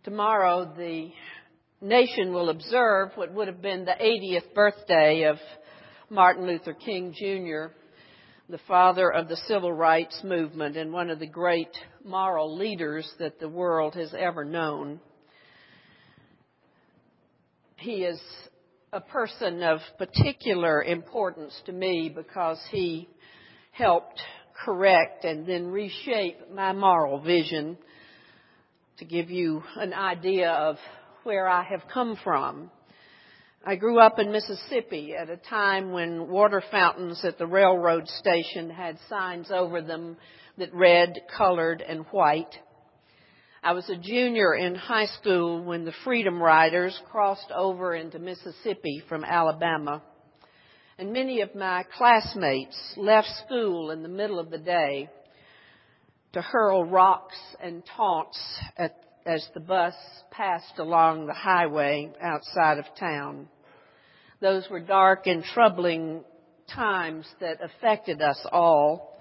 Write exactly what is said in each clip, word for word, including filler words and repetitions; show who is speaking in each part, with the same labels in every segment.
Speaker 1: Tomorrow, the nation will observe what would have been the eightieth birthday of Martin Luther King, Junior, the father of the civil rights movement and one of the great moral leaders that the world has ever known. He is a person of particular importance to me because he helped correct and then reshape my moral vision. To give you an idea of where I have come from, I grew up in Mississippi at a time when water fountains at the railroad station had signs over them that read, colored, and white. I was a junior in high school when the Freedom Riders crossed over into Mississippi from Alabama. And many of my classmates left school in the middle of the day to hurl rocks and taunts at, as the bus passed along the highway outside of town. Those were dark and troubling times that affected us all.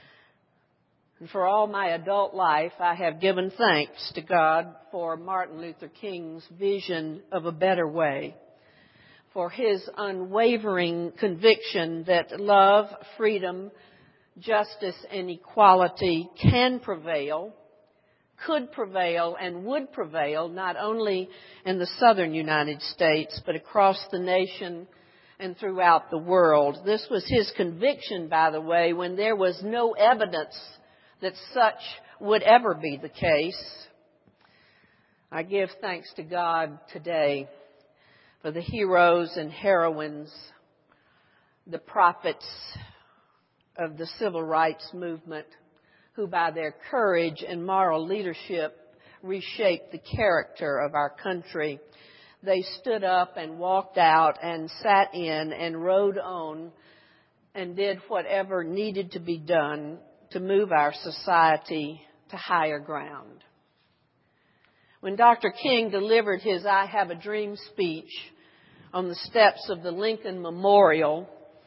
Speaker 1: And for all my adult life, I have given thanks to God for Martin Luther King's vision of a better way, for his unwavering conviction that love, freedom, justice, and equality can prevail, could prevail, and would prevail not only in the southern United States, but across the nation and throughout the world. This was his conviction, by the way, when there was no evidence that such would ever be the case. I give thanks to God today for the heroes and heroines, the prophets of the civil rights movement, who by their courage and moral leadership reshaped the character of our country. They stood up and walked out and sat in and rode on and did whatever needed to be done to move our society to higher ground. When Doctor King delivered his I Have a Dream speech on the steps of the Lincoln Memorial,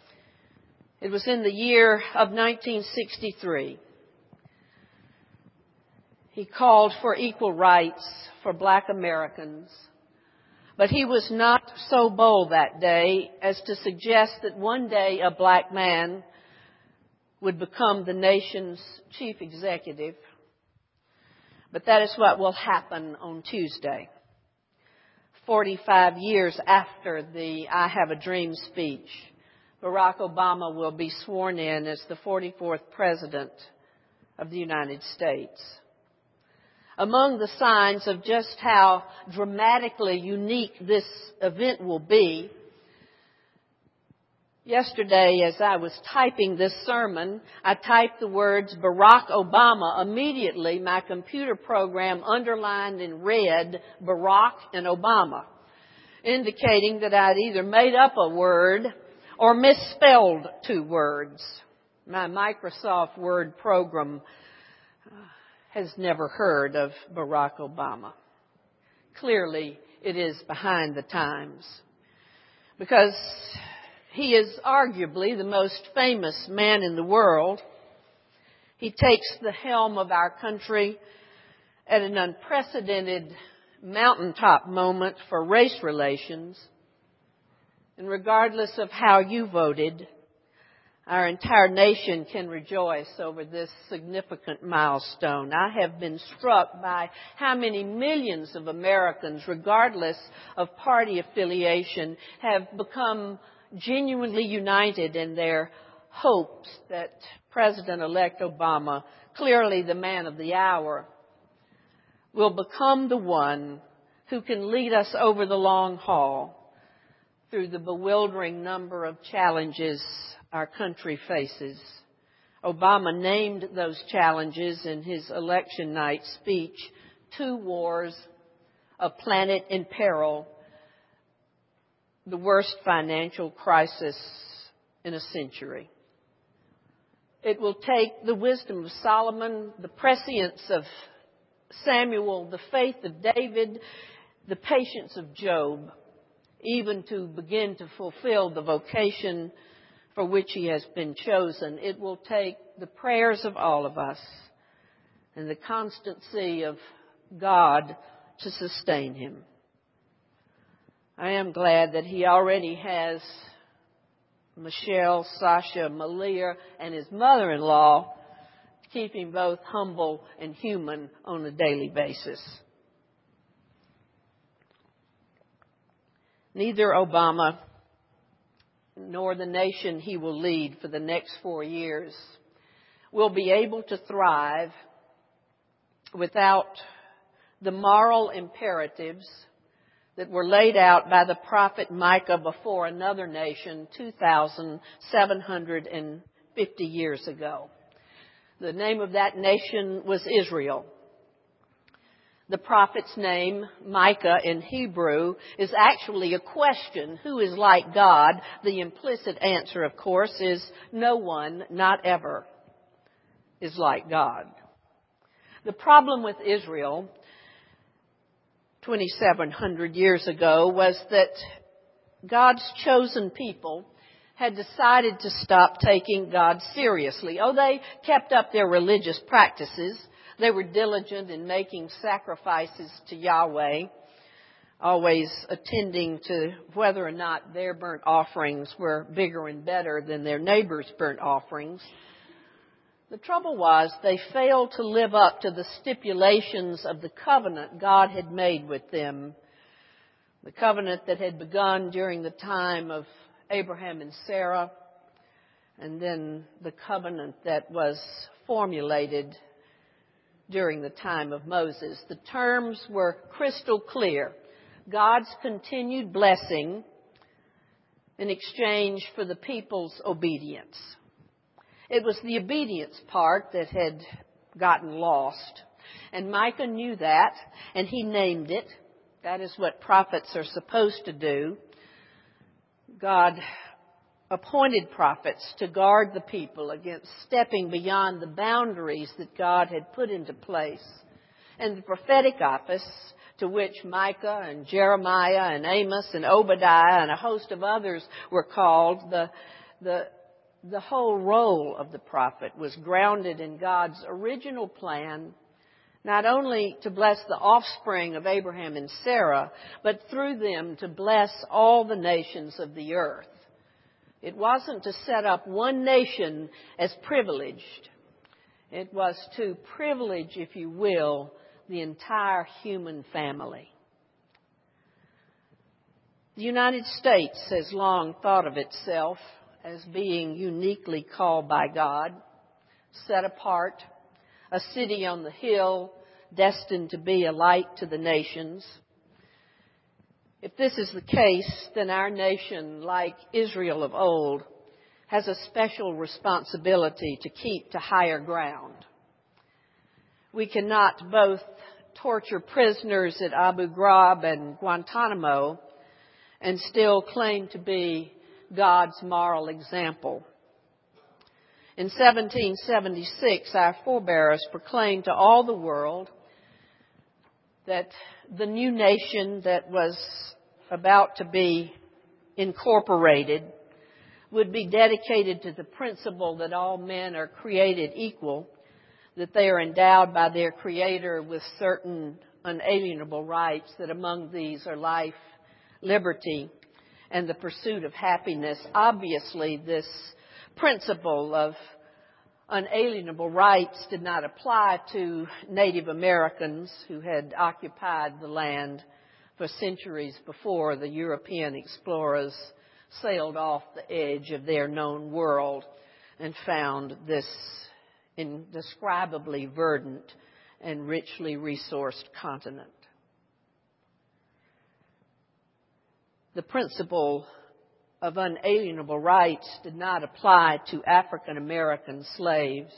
Speaker 1: it was in the year of nineteen sixty-three. He called for equal rights for Black Americans, but he was not so bold that day as to suggest that one day a black man would become the nation's chief executive. But that is what will happen on Tuesday, forty-five years after the I Have a Dream speech. Barack Obama will be sworn in as the forty-fourth President of the United States. Among the signs of just how dramatically unique this event will be, yesterday, as I was typing this sermon, I typed the words Barack Obama. Immediately, my computer program underlined in red Barack and Obama, indicating that I'd either made up a word or misspelled two words. My Microsoft Word program has never heard of Barack Obama. Clearly, it is behind the times, because he is arguably the most famous man in the world. He takes the helm of our country at an unprecedented mountaintop moment for race relations. And regardless of how you voted, our entire nation can rejoice over this significant milestone. I have been struck by how many millions of Americans, regardless of party affiliation, have become genuinely united in their hopes that President-elect Obama, clearly the man of the hour, will become the one who can lead us over the long haul through the bewildering number of challenges our country faces. Obama named those challenges in his election night speech: two wars, a planet in peril, the worst financial crisis in a century. It will take the wisdom of Solomon, the prescience of Samuel, the faith of David, the patience of Job, even to begin to fulfill the vocation for which he has been chosen. It will take the prayers of all of us and the constancy of God to sustain him. I am glad that he already has Michelle, Sasha, Malia, and his mother-in-law to keep him both humble and human on a daily basis. Neither Obama nor the nation he will lead for the next four years will be able to thrive without the moral imperatives that were laid out by the prophet Micah before another nation two thousand seven hundred fifty years ago. The name of that nation was Israel. The prophet's name, Micah in Hebrew, is actually a question. Who is like God? The implicit answer, of course, is no one, not ever, is like God. The problem with Israel twenty-seven hundred years ago was that God's chosen people had decided to stop taking God seriously. Oh, they kept up their religious practices. They were diligent in making sacrifices to Yahweh, always attending to whether or not their burnt offerings were bigger and better than their neighbors' burnt offerings. The trouble was they failed to live up to the stipulations of the covenant God had made with them, the covenant that had begun during the time of Abraham and Sarah, and then the covenant that was formulated during the time of Moses. The terms were crystal clear. God's continued blessing in exchange for the people's obedience. It was the obedience part that had gotten lost. And Micah knew that, and he named it. That is what prophets are supposed to do. God appointed prophets to guard the people against stepping beyond the boundaries that God had put into place. And the prophetic office, to which Micah and Jeremiah and Amos and Obadiah and a host of others were called, the, the, the whole role of the prophet was grounded in God's original plan, not only to bless the offspring of Abraham and Sarah, but through them to bless all the nations of the earth. It wasn't to set up one nation as privileged. It was to privilege, if you will, the entire human family. The United States has long thought of itself as being uniquely called by God, set apart, a city on the hill, destined to be a light to the nations. If this is the case, then our nation, like Israel of old, has a special responsibility to keep to higher ground. We cannot both torture prisoners at Abu Ghraib and Guantanamo and still claim to be God's moral example. In seventeen seventy-six, our forebears proclaimed to all the world that the new nation that was about to be incorporated would be dedicated to the principle that all men are created equal, that they are endowed by their Creator with certain unalienable rights, that among these are life, liberty, and the pursuit of happiness. Obviously, this principle of unalienable rights did not apply to Native Americans who had occupied the land for centuries before the European explorers sailed off the edge of their known world and found this indescribably verdant and richly resourced continent. The principle of unalienable rights did not apply to African American slaves.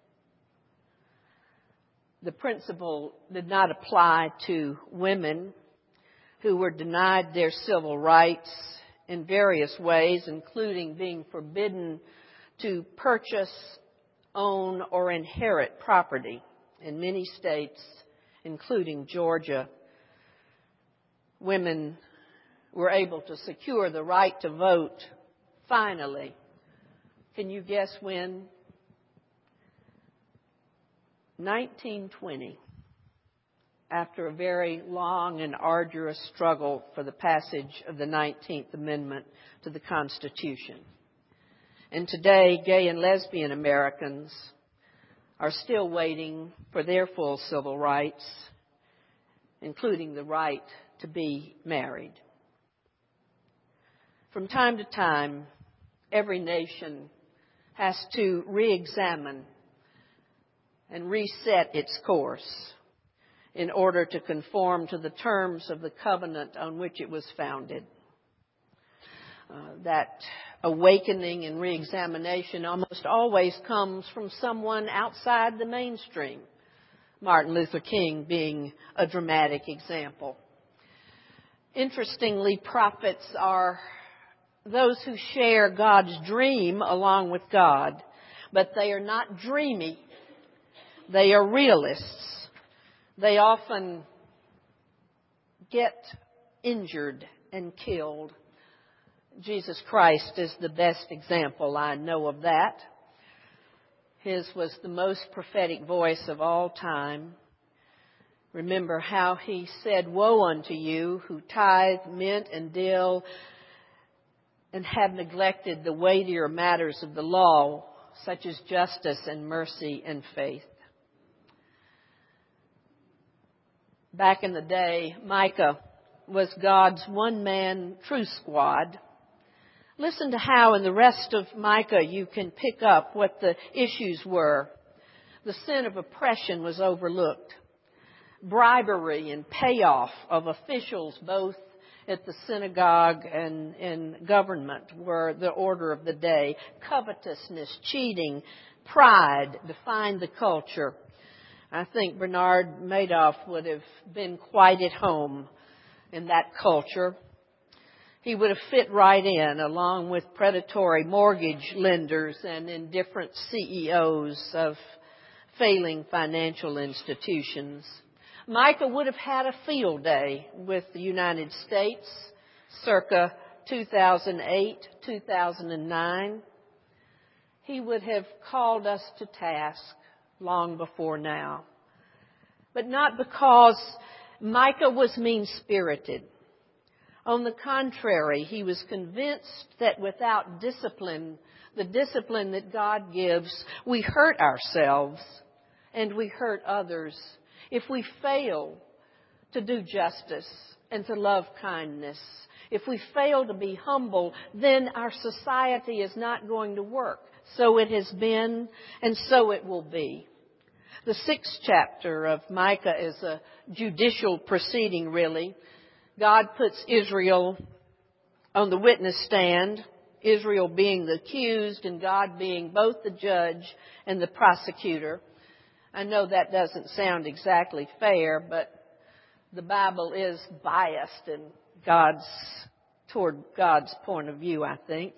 Speaker 1: The principle did not apply to women who were denied their civil rights in various ways, including being forbidden to purchase, own, or inherit property. In many states, including Georgia, women were able to secure the right to vote, finally. Can you guess when? nineteen twenty. after a very long and arduous struggle for the passage of the nineteenth Amendment to the Constitution. And today, gay and lesbian Americans are still waiting for their full civil rights, including the right to be married. From time to time, every nation has to re-examine and reset its course in order to conform to the terms of the covenant on which it was founded. Uh, that awakening and re-examination almost always comes from someone outside the mainstream, Martin Luther King being a dramatic example. Interestingly, prophets are those who share God's dream along with God, but they are not dreamy. They are realists. They often get injured and killed. Jesus Christ is the best example I know of that. His was the most prophetic voice of all time. Remember how he said, "Woe unto you who tithe mint and dill and have neglected the weightier matters of the law, such as justice and mercy and faith." Back in the day, Micah was God's one-man truth squad. Listen to how in the rest of Micah you can pick up what the issues were. The sin of oppression was overlooked. Bribery and payoff of officials, both at the synagogue and in government, were the order of the day. Covetousness, cheating, pride defined the culture. I think Bernard Madoff would have been quite at home in that culture. He would have fit right in, along with predatory mortgage lenders and indifferent C E Os of failing financial institutions. Micah would have had a field day with the United States circa two thousand eight, two thousand nine. He would have called us to task long before now. But not because Micah was mean-spirited. On the contrary, he was convinced that without discipline, the discipline that God gives, we hurt ourselves and we hurt others. If we fail to do justice and to love kindness, if we fail to be humble, then our society is not going to work. So it has been, and so it will be. The sixth chapter of Micah is a judicial proceeding, really. God puts Israel on the witness stand, Israel being the accused and God being both the judge and the prosecutor. I know that doesn't sound exactly fair, but the Bible is biased in God's, toward God's point of view, I think.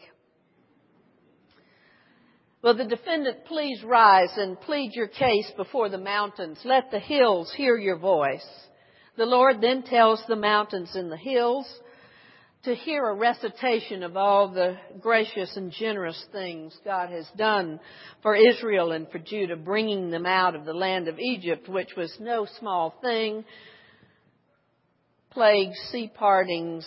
Speaker 1: Will the defendant please rise and plead your case before the mountains? Let the hills hear your voice. The Lord then tells the mountains and the hills to hear a recitation of all the gracious and generous things God has done for Israel and for Judah, bringing them out of the land of Egypt, which was no small thing. Plagues, sea partings,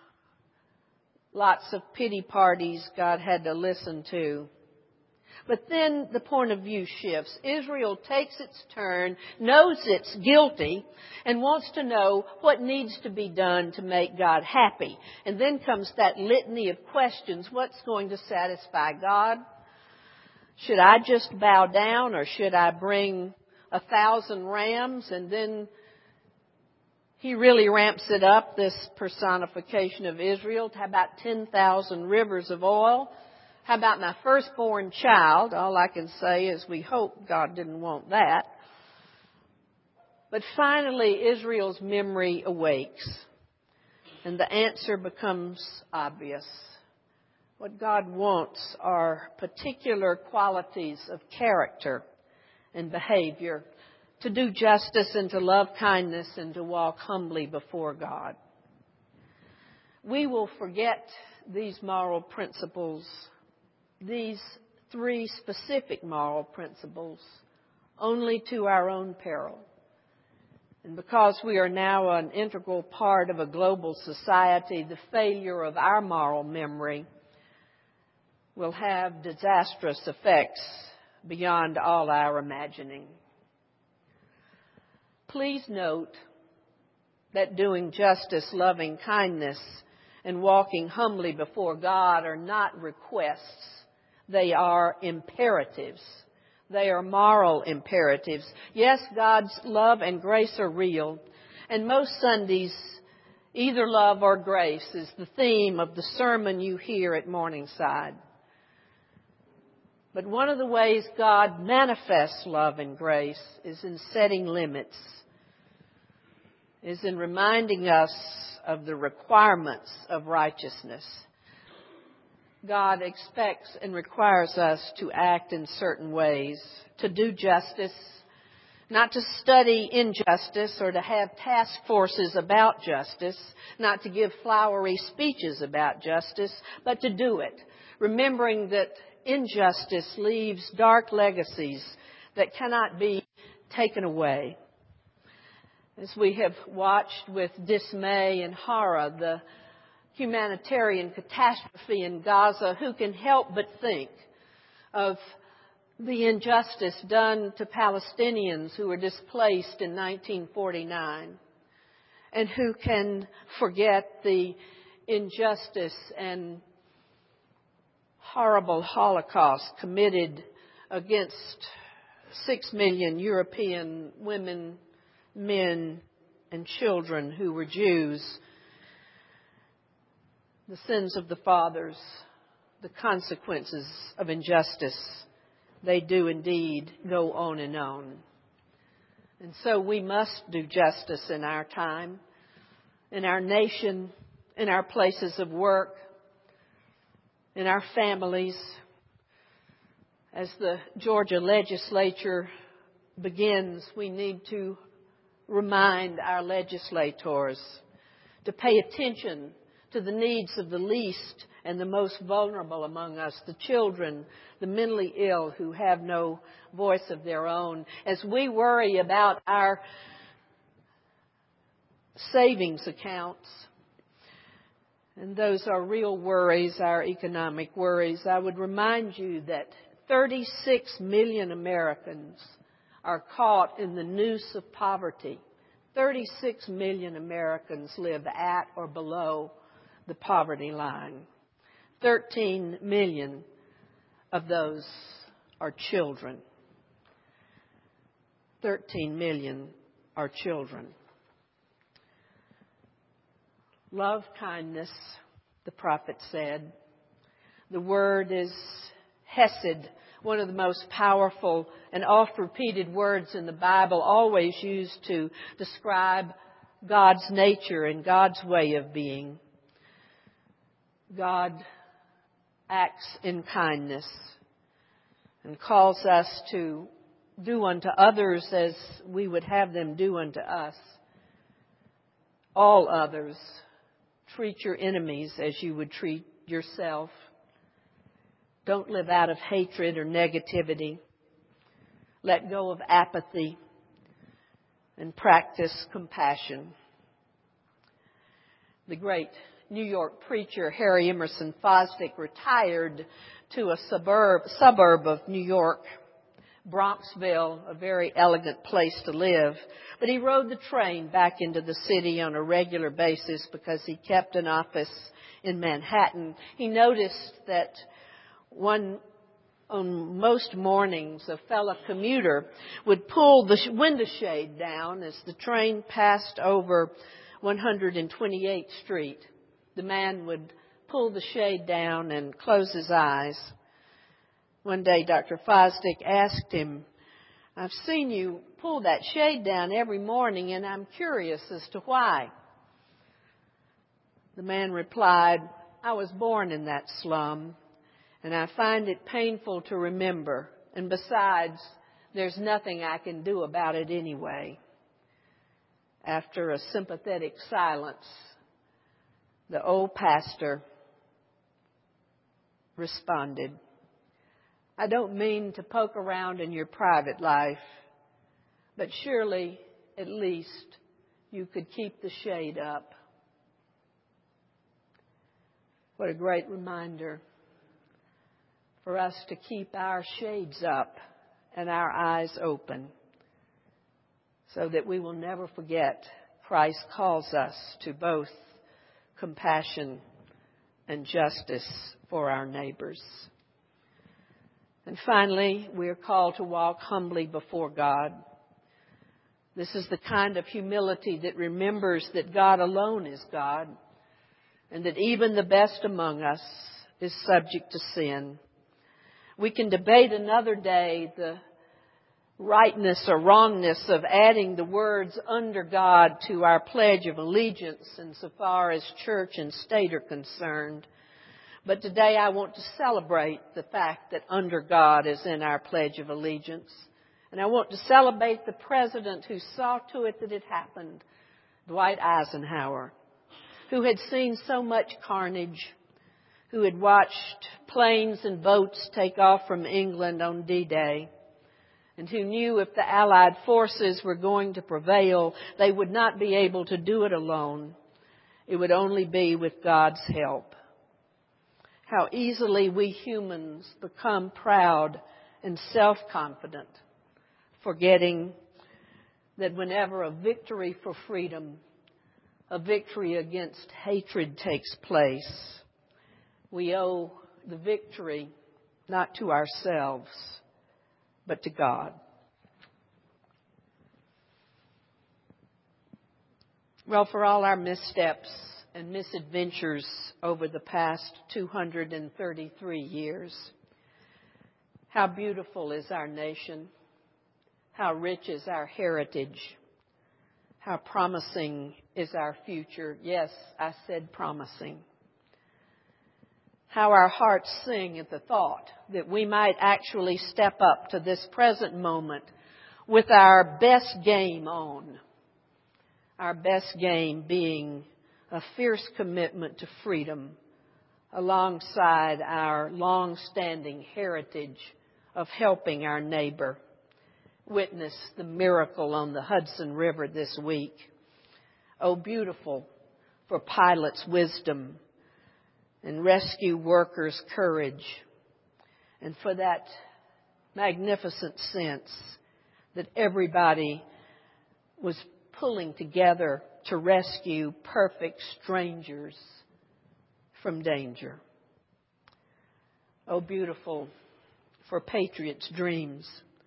Speaker 1: lots of pity parties God had to listen to. But then the point of view shifts. Israel takes its turn, knows it's guilty, and wants to know what needs to be done to make God happy. And then comes that litany of questions. What's going to satisfy God? Should I just bow down, or should I bring a thousand rams? And then he really ramps it up, this personification of Israel. How about ten thousand rivers of oil? How about my firstborn child? All I can say is we hope God didn't want that. But finally, Israel's memory awakes, and the answer becomes obvious. What God wants are particular qualities of character and behavior, to do justice and to love kindness and to walk humbly before God. We will forget these moral principles, these three specific moral principles, only to our own peril. And because we are now an integral part of a global society, the failure of our moral memory will have disastrous effects beyond all our imagining. Please note that doing justice, loving kindness, and walking humbly before God are not requests. They are imperatives. They are moral imperatives. Yes, God's love and grace are real. And most Sundays, either love or grace is the theme of the sermon you hear at Morningside. But one of the ways God manifests love and grace is in setting limits, is in reminding us of the requirements of righteousness. God expects and requires us to act in certain ways, to do justice, not to study injustice or to have task forces about justice, not to give flowery speeches about justice, but to do it, remembering that injustice leaves dark legacies that cannot be taken away. As we have watched with dismay and horror the humanitarian catastrophe in Gaza, who can help but think of the injustice done to Palestinians who were displaced in nineteen forty-nine, and who can forget the injustice and horrible Holocaust committed against six million European women, men, and children who were Jews. The sins of the fathers, the consequences of injustice, they do indeed go on and on. And so we must do justice in our time, in our nation, in our places of work, in our families. As the Georgia legislature begins, we need to remind our legislators to pay attention to the needs of the least and the most vulnerable among us, the children, the mentally ill who have no voice of their own. As we worry about our savings accounts, and those are real worries, our economic worries, I would remind you that thirty-six million Americans are caught in the noose of poverty. thirty-six million Americans live at or below the poverty line. thirteen million of those are children. thirteen million are children. Love kindness, the prophet said. The word is hesed, one of the most powerful and oft-repeated words in the Bible, always used to describe God's nature and God's way of being. God acts in kindness and calls us to do unto others as we would have them do unto us. All others. Treat your enemies as you would treat yourself. Don't live out of hatred or negativity. Let go of apathy and practice compassion. The great New York preacher Harry Emerson Fosdick retired to a suburb, suburb of New York, Bronxville, a very elegant place to live. But he rode the train back into the city on a regular basis because he kept an office in Manhattan. He noticed that one on most mornings, a fellow commuter would pull the window shade down as the train passed over one hundred twenty-eighth Street. The man would pull the shade down and close his eyes. One day, Doctor Fosdick asked him, "I've seen you pull that shade down every morning, and I'm curious as to why." The man replied, "I was born in that slum, and I find it painful to remember. And besides, there's nothing I can do about it anyway." After a sympathetic silence, the old pastor responded, "I don't mean to poke around in your private life, but surely at least you could keep the shade up. What a great reminder for us to keep our shades up and our eyes open so that we will never forget Christ calls us to both compassion and justice for our neighbors. And finally, we are called to walk humbly before God. This is the kind of humility that remembers that God alone is God and that even the best among us is subject to sin. We can debate another day the rightness or wrongness of adding the words under God to our Pledge of Allegiance insofar as church and state are concerned. But today I want to celebrate the fact that under God is in our Pledge of Allegiance. And I want to celebrate the president who saw to it that it happened, Dwight Eisenhower, who had seen so much carnage, who had watched planes and boats take off from England on D-Day, and who knew if the Allied forces were going to prevail, they would not be able to do it alone. It would only be with God's help. How easily we humans become proud and self-confident, forgetting that whenever a victory for freedom, a victory against hatred takes place, we owe the victory not to ourselves, but to God. Well, for all our missteps and misadventures over the past two hundred thirty-three years, how beautiful is our nation. How rich is our heritage. How promising is our future. Yes, I said promising. How our hearts sing at the thought that we might actually step up to this present moment with our best game on. Our best game being a fierce commitment to freedom alongside our long-standing heritage of helping our neighbor. Witness the miracle on the Hudson River this week. Oh, beautiful for pilots' wisdom and rescue workers' courage, and for that magnificent sense that everybody was pulling together to rescue perfect strangers from danger. Oh, beautiful for patriots' dreams,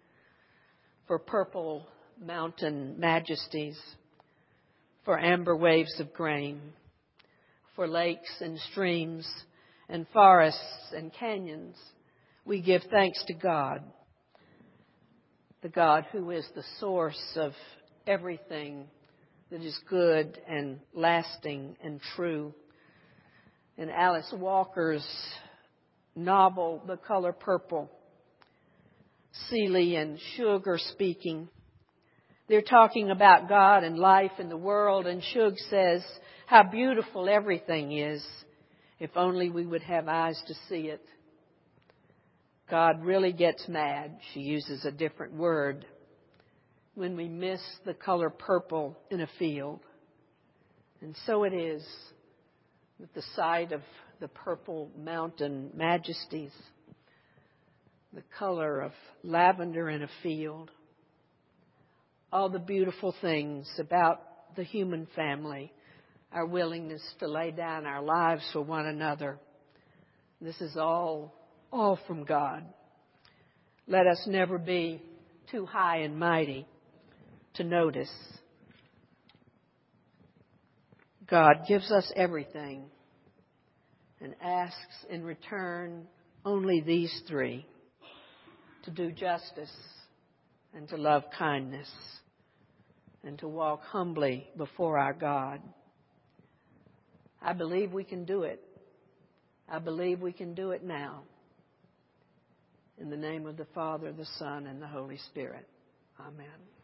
Speaker 1: for purple mountain majesties, for amber waves of grain, for lakes and streams and forests and canyons. We give thanks to God, the God who is the source of everything that is good and lasting and true. In Alice Walker's novel, The Color Purple, Seeley and Shug are speaking. They're talking about God and life in the world, and Shug says how beautiful everything is if only we would have eyes to see it. God really gets mad, she uses a different word, when we miss the color purple in a field. And so it is with the sight of the purple mountain majesties, the color of lavender in a field, all the beautiful things about the human family, our willingness to lay down our lives for one another. This is all, all from God. Let us never be too high and mighty to notice. God gives us everything and asks in return only these three: to do justice and to love kindness and to walk humbly before our God. I believe we can do it. I believe we can do it now. In the name of the Father, the Son, and the Holy Spirit. Amen.